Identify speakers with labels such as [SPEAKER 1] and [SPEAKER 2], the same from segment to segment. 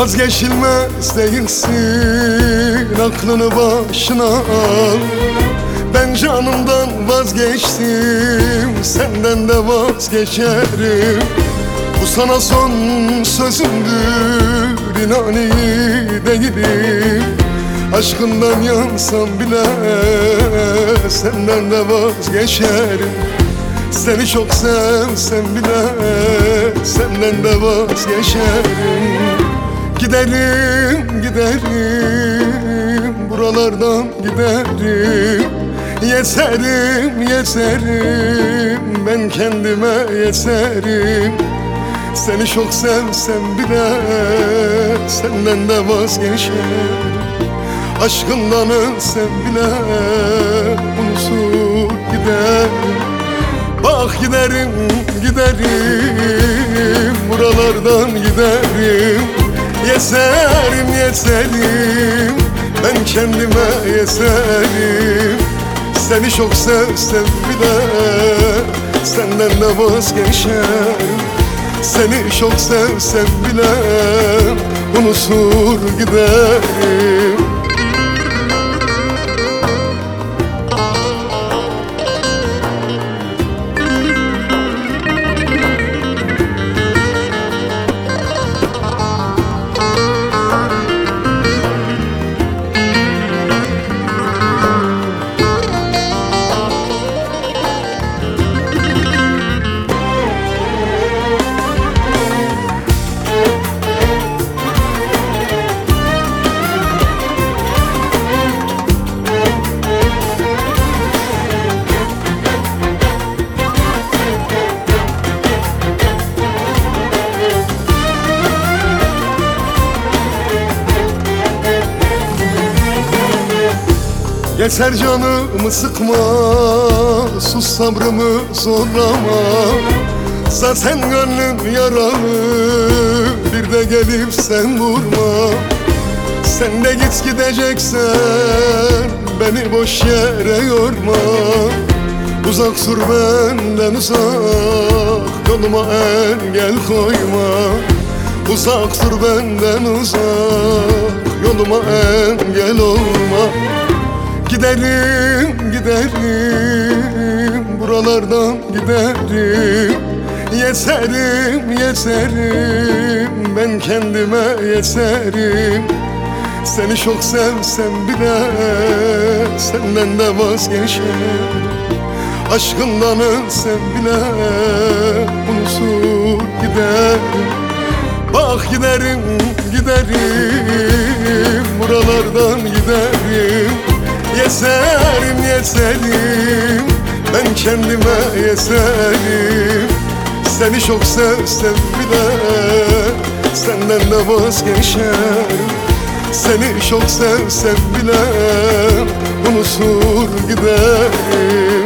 [SPEAKER 1] Vazgeçilmez değilsin, aklını başına al. Ben canımdan vazgeçtim, senden de vazgeçerim. Bu sana son sözümdür, inan iyi değilim. Aşkından yansam bile senden de vazgeçerim. Seni çok sevsem bile senden de vazgeçerim. Giderim, giderim, buralardan giderim. Yeterim, yeterim, ben kendime yeterim. Seni çok sevsem bile senden de vazgeçerim. Aşkından ölsem bile unutur giderim. Bak giderim, giderim, buralardan giderim. Yeterim, yeterim, ben kendime yeterim. Seni çok sevsem bile senden de vazgeçerim. Seni çok sevsem bile unutur giderim. Yeter canımı sıkma, sus sabrımı zorlama. Zaten gönlüm yaralı, bir de gelip sen vurma. Sen de git gideceksen beni boş yere yorma. Uzak dur benden uzak, yoluma engel koyma. Uzak dur benden uzak, yoluma engel olma. Giderim, giderim, buralardan giderim. Yeterim, yeterim, ben kendime yeterim. Seni çok sevsem bile senden de vazgeçerim. Aşkından ölsem bile unutur giderim. Bak giderim, giderim, buralardan giderim. Yeterim, yeterim, ben kendime yeterim. Seni çok sevsem bile senden de vazgeçerim. Seni çok sevsem bile unutur giderim.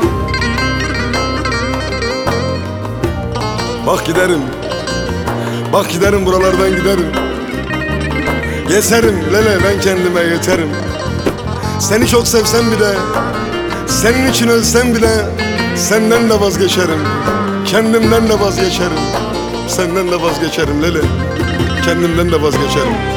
[SPEAKER 1] Bak giderim, bak giderim, buralardan giderim. Yeterim lele, ben kendime yeterim. Seni çok sevsem bile, senin için ölsem bile senden de vazgeçerim. Kendimden de vazgeçerim. Senden de vazgeçerim lele, kendimden de vazgeçerim.